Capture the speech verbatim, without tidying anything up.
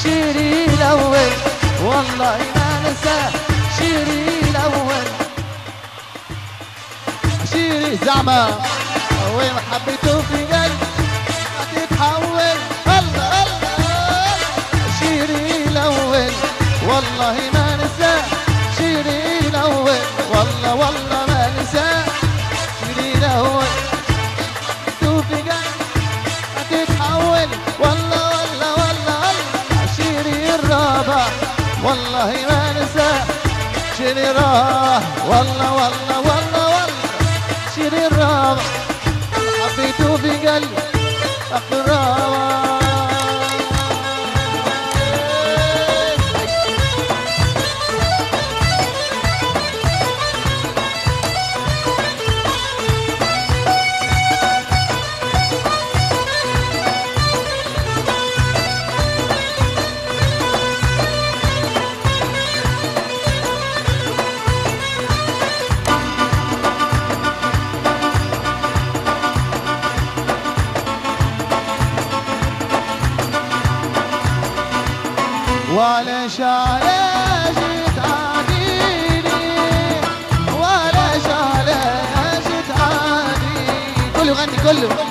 شيري الأول والله ما ننساه شيري الأول شيري زعما وين حبيته في قلبي ما تتحول الله الله شيري الأول والله ما ننساه شيري الأول والله والله ما ننساه شيري الأول حبيته في قلبي ما تتحول والله والله والله والله شيري الرابع والله ما ننساه شيري راه والله والله والله والله شيري الرابع حبيته في قلبي أقربا وعلاش علاش تعاديني وعلاش علاش تعاديني كله غني كله